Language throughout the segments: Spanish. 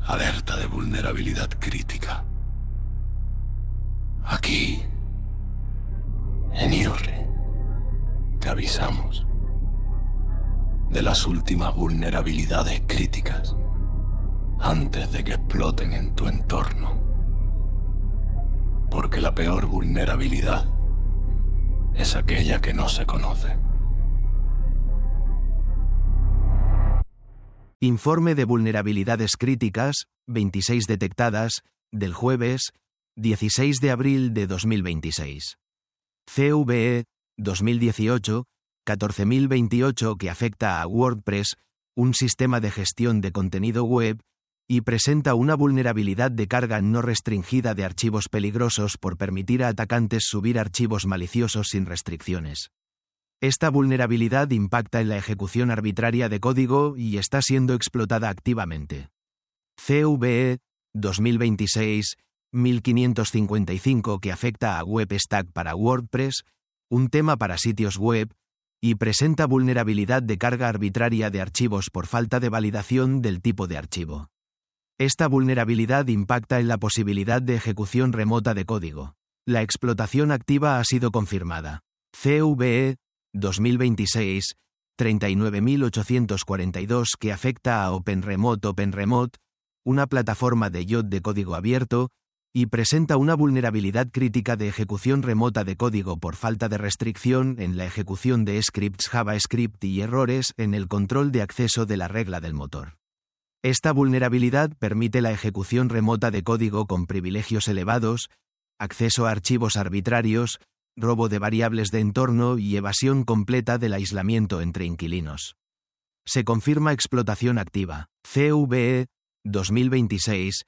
Alerta de vulnerabilidad crítica. Aquí, en IRRI, te avisamos de las últimas vulnerabilidades críticas antes de que exploten en tu entorno. Porque la peor vulnerabilidad es aquella que no se conoce. Informe de vulnerabilidades críticas, 26 detectadas, del jueves, 16 de abril de 2026. CVE, 2018, 14028 que afecta a WordPress, un sistema de gestión de contenido web, y presenta una vulnerabilidad de carga no restringida de archivos peligrosos por permitir a atacantes subir archivos maliciosos sin restricciones. Esta vulnerabilidad impacta en la ejecución arbitraria de código y está siendo explotada activamente. CVE 2026 1555 que afecta a WebStack para WordPress, un tema para sitios web, y presenta vulnerabilidad de carga arbitraria de archivos por falta de validación del tipo de archivo. Esta vulnerabilidad impacta en la posibilidad de ejecución remota de código. La explotación activa ha sido confirmada. CVE 2026 39842 que afecta a OpenRemote, una plataforma de IoT de código abierto, y presenta una vulnerabilidad crítica de ejecución remota de código por falta de restricción en la ejecución de scripts JavaScript y errores en el control de acceso de la regla del motor. Esta vulnerabilidad permite la ejecución remota de código con privilegios elevados, acceso a archivos arbitrarios, robo de variables de entorno y evasión completa del aislamiento entre inquilinos. Se confirma explotación activa. CVE 2026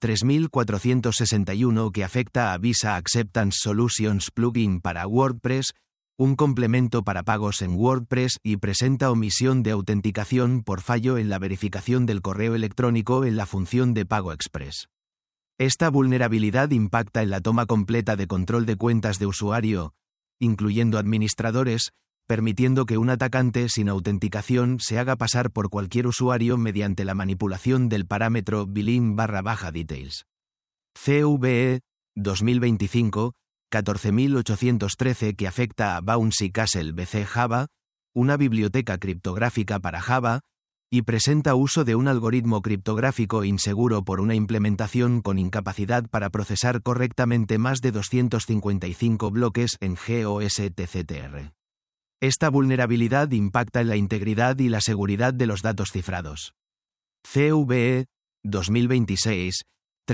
3461 que afecta a Visa Acceptance Solutions plugin para WordPress, un complemento para pagos en WordPress y presenta omisión de autenticación por fallo en la verificación del correo electrónico en la función de pago express. Esta vulnerabilidad impacta en la toma completa de control de cuentas de usuario, incluyendo administradores, permitiendo que un atacante sin autenticación se haga pasar por cualquier usuario mediante la manipulación del parámetro bilin_details. CVE 2025 14813 que afecta a Bouncy Castle BC Java, una biblioteca criptográfica para Java, y presenta uso de un algoritmo criptográfico inseguro por una implementación con incapacidad para procesar correctamente más de 255 bloques en GOSTCTR. Esta vulnerabilidad impacta en la integridad y la seguridad de los datos cifrados. CVE 2026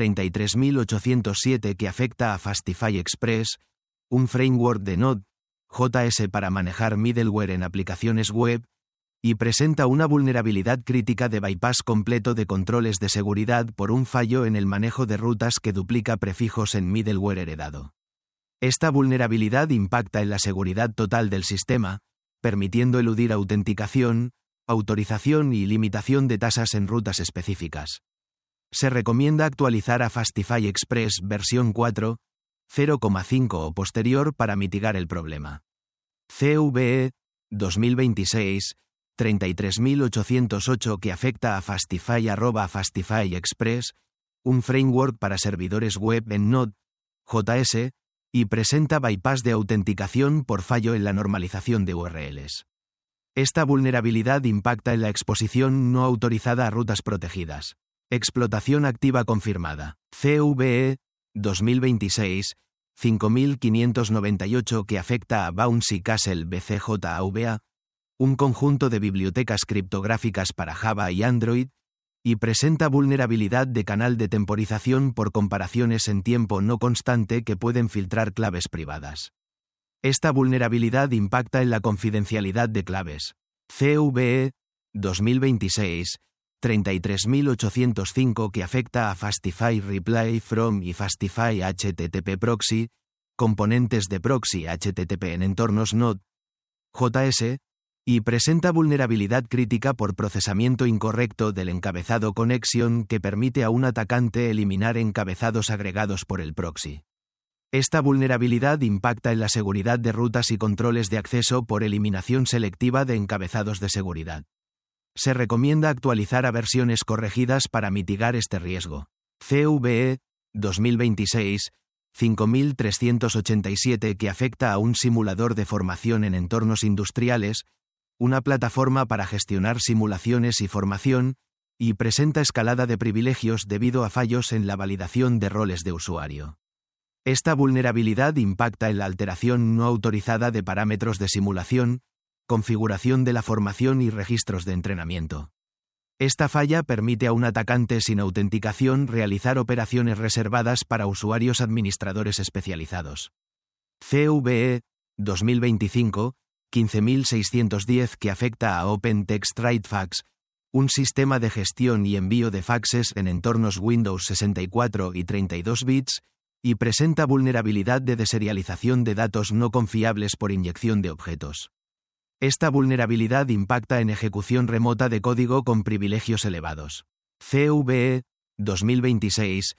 33807 que afecta a Fastify Express, un framework de Node.js para manejar middleware en aplicaciones web, y presenta una vulnerabilidad crítica de bypass completo de controles de seguridad por un fallo en el manejo de rutas que duplica prefijos en middleware heredado. Esta vulnerabilidad impacta en la seguridad total del sistema, permitiendo eludir autenticación, autorización y limitación de tasas en rutas específicas. Se recomienda actualizar a Fastify Express versión 4.0.5 o posterior para mitigar el problema. CVE 2026 33808 que afecta a Fastify Express, un framework para servidores web en Node.js, y presenta bypass de autenticación por fallo en la normalización de URLs. Esta vulnerabilidad impacta en la exposición no autorizada a rutas protegidas. Explotación activa confirmada. CVE 2026 5598 que afecta a Bouncy Castle BCJVA, un conjunto de bibliotecas criptográficas para Java y Android, y presenta vulnerabilidad de canal de temporización por comparaciones en tiempo no constante que pueden filtrar claves privadas. Esta vulnerabilidad impacta en la confidencialidad de claves. CVE 2026 33805 que afecta a Fastify Reply From y Fastify HTTP Proxy, componentes de proxy HTTP en entornos Node.js, y presenta vulnerabilidad crítica por procesamiento incorrecto del encabezado connection que permite a un atacante eliminar encabezados agregados por el proxy. Esta vulnerabilidad impacta en la seguridad de rutas y controles de acceso por eliminación selectiva de encabezados de seguridad. Se recomienda actualizar a versiones corregidas para mitigar este riesgo. CVE 2026 5387 que afecta a un simulador de formación en entornos industriales, una plataforma para gestionar simulaciones y formación, y presenta escalada de privilegios debido a fallos en la validación de roles de usuario. Esta vulnerabilidad impacta en la alteración no autorizada de parámetros de simulación, configuración de la formación y registros de entrenamiento. Esta falla permite a un atacante sin autenticación realizar operaciones reservadas para usuarios administradores especializados. CVE 2025 15610 que afecta a Open Text Write Fax, un sistema de gestión y envío de faxes en entornos Windows 64 y 32 bits, y presenta vulnerabilidad de deserialización de datos no confiables por inyección de objetos. Esta vulnerabilidad impacta en ejecución remota de código con privilegios elevados. CVE 2026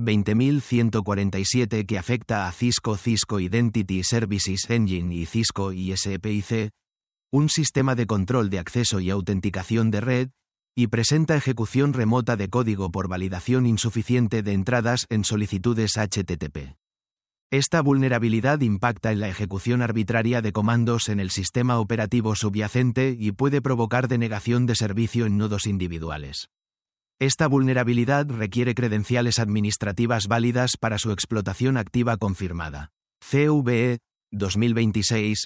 20147 que afecta a Cisco Identity Services Engine y Cisco ISPIC, un sistema de control de acceso y autenticación de red, y presenta ejecución remota de código por validación insuficiente de entradas en solicitudes HTTP. Esta vulnerabilidad impacta en la ejecución arbitraria de comandos en el sistema operativo subyacente y puede provocar denegación de servicio en nodos individuales. Esta vulnerabilidad requiere credenciales administrativas válidas para su explotación activa confirmada. CVE 2026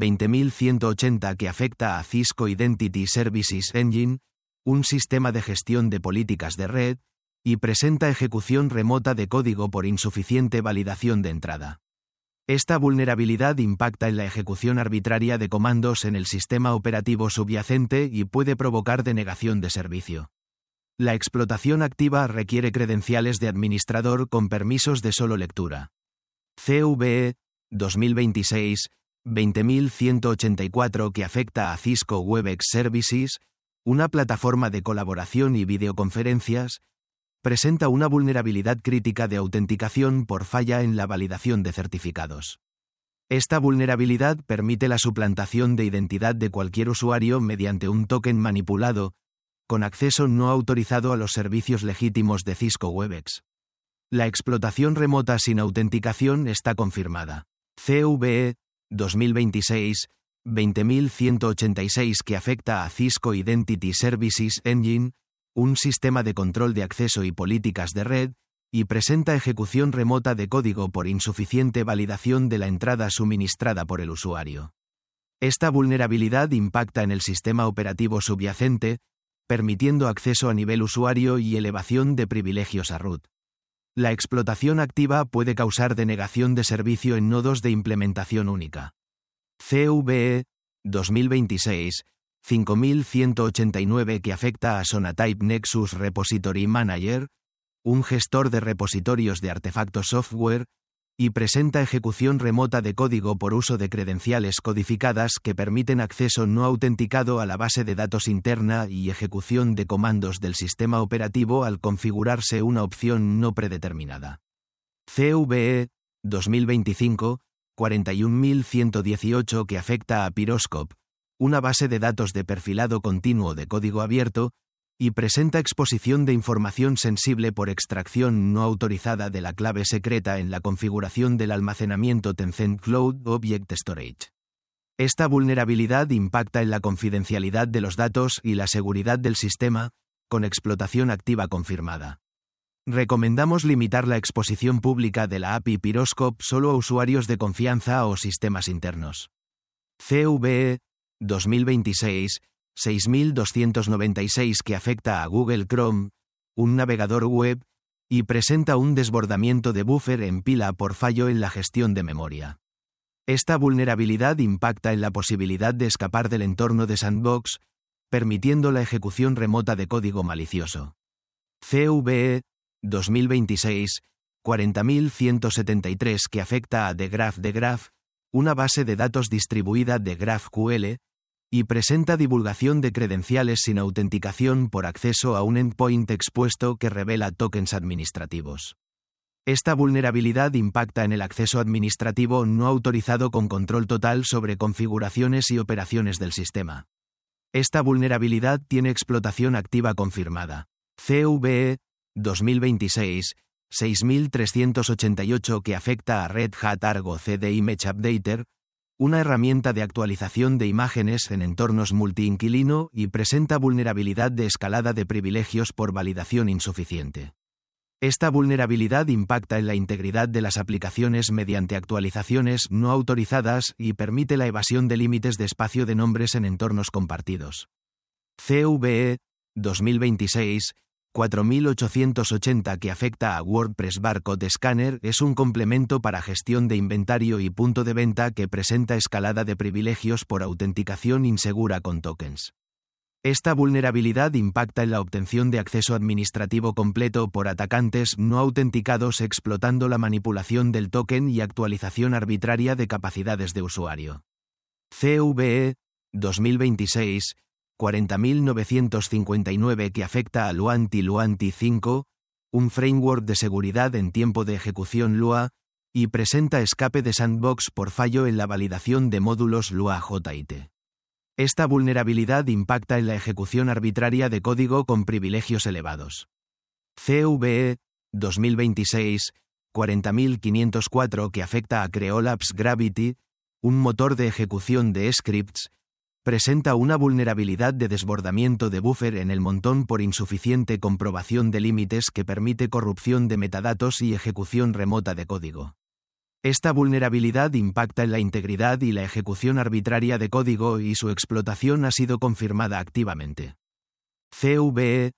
20180 que afecta a Cisco Identity Services Engine, un sistema de gestión de políticas de red, y presenta ejecución remota de código por insuficiente validación de entrada. Esta vulnerabilidad impacta en la ejecución arbitraria de comandos en el sistema operativo subyacente y puede provocar denegación de servicio. La explotación activa requiere credenciales de administrador con permisos de solo lectura. CVE 2026 20184 que afecta a Cisco Webex Services, una plataforma de colaboración y videoconferencias, presenta una vulnerabilidad crítica de autenticación por falla en la validación de certificados. Esta vulnerabilidad permite la suplantación de identidad de cualquier usuario mediante un token manipulado, con acceso no autorizado a los servicios legítimos de Cisco Webex. La explotación remota sin autenticación está confirmada. CVE 2026 20186 que afecta a Cisco Identity Services Engine, un sistema de control de acceso y políticas de red, y presenta ejecución remota de código por insuficiente validación de la entrada suministrada por el usuario. Esta vulnerabilidad impacta en el sistema operativo subyacente, permitiendo acceso a nivel usuario y elevación de privilegios a root. La explotación activa puede causar denegación de servicio en nodos de implementación única. CVE 2026 5189 que afecta a Sonatype Nexus Repository Manager, un gestor de repositorios de artefactos software, y presenta ejecución remota de código por uso de credenciales codificadas que permiten acceso no autenticado a la base de datos interna y ejecución de comandos del sistema operativo al configurarse una opción no predeterminada. CVE 2025 41118 que afecta a Pyroscope, una base de datos de perfilado continuo de código abierto, y presenta exposición de información sensible por extracción no autorizada de la clave secreta en la configuración del almacenamiento Tencent Cloud Object Storage. Esta vulnerabilidad impacta en la confidencialidad de los datos y la seguridad del sistema, con explotación activa confirmada. Recomendamos limitar la exposición pública de la API Pyroscope solo a usuarios de confianza o sistemas internos. CVE 2026 6296 que afecta a Google Chrome, un navegador web, y presenta un desbordamiento de buffer en pila por fallo en la gestión de memoria. Esta vulnerabilidad impacta en la posibilidad de escapar del entorno de sandbox, permitiendo la ejecución remota de código malicioso. CVE 2026 40173 que afecta a The Graph, una base de datos distribuida de GraphQL, y presenta divulgación de credenciales sin autenticación por acceso a un endpoint expuesto que revela tokens administrativos. Esta vulnerabilidad impacta en el acceso administrativo no autorizado con control total sobre configuraciones y operaciones del sistema. Esta vulnerabilidad tiene explotación activa confirmada. CVE 2026-6388 que afecta a Red Hat Argo CD Image Updater, una herramienta de actualización de imágenes en entornos multiinquilino y presenta vulnerabilidad de escalada de privilegios por validación insuficiente. Esta vulnerabilidad impacta en la integridad de las aplicaciones mediante actualizaciones no autorizadas y permite la evasión de límites de espacio de nombres en entornos compartidos. CVE 2026-4880 que afecta a WordPress Barcode Scanner es un complemento para gestión de inventario y punto de venta que presenta escalada de privilegios por autenticación insegura con tokens. Esta vulnerabilidad impacta en la obtención de acceso administrativo completo por atacantes no autenticados explotando la manipulación del token y actualización arbitraria de capacidades de usuario. CVE 2026-40959 que afecta a Luanti 5, un framework de seguridad en tiempo de ejecución Lua, y presenta escape de sandbox por fallo en la validación de módulos Lua JIT. Esta vulnerabilidad impacta en la ejecución arbitraria de código con privilegios elevados. CVE 2026-40504 que afecta a Creolabs Gravity, un motor de ejecución de scripts, presenta una vulnerabilidad de desbordamiento de buffer en el montón por insuficiente comprobación de límites que permite corrupción de metadatos y ejecución remota de código. Esta vulnerabilidad impacta en la integridad y la ejecución arbitraria de código y su explotación ha sido confirmada activamente. CVE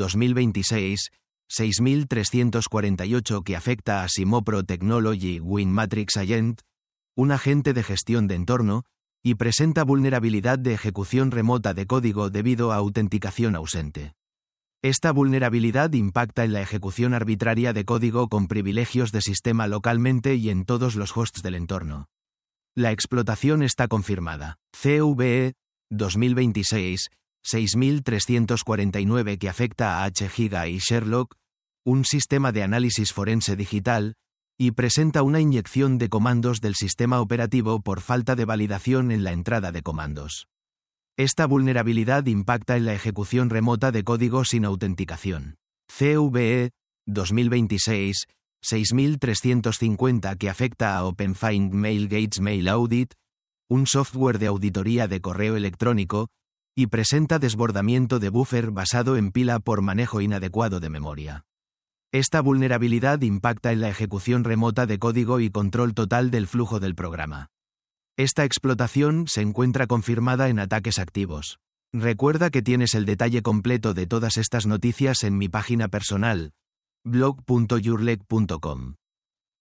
2026-6348 que afecta a Simopro Technology Winmatrix Agent, un agente de gestión de entorno, y presenta vulnerabilidad de ejecución remota de código debido a autenticación ausente. Esta vulnerabilidad impacta en la ejecución arbitraria de código con privilegios de sistema localmente y en todos los hosts del entorno. La explotación está confirmada. CVE 2026-6349 que afecta a H-Giga y Sherlock, un sistema de análisis forense digital, y presenta una inyección de comandos del sistema operativo por falta de validación en la entrada de comandos. Esta vulnerabilidad impacta en la ejecución remota de código sin autenticación. CVE 2026-6350 que afecta a OpenFind Mailgates Mail Audit, un software de auditoría de correo electrónico, y presenta desbordamiento de buffer basado en pila por manejo inadecuado de memoria. Esta vulnerabilidad impacta en la ejecución remota de código y control total del flujo del programa. Esta explotación se encuentra confirmada en ataques activos. Recuerda que tienes el detalle completo de todas estas noticias en mi página personal, blog.yourleg.com.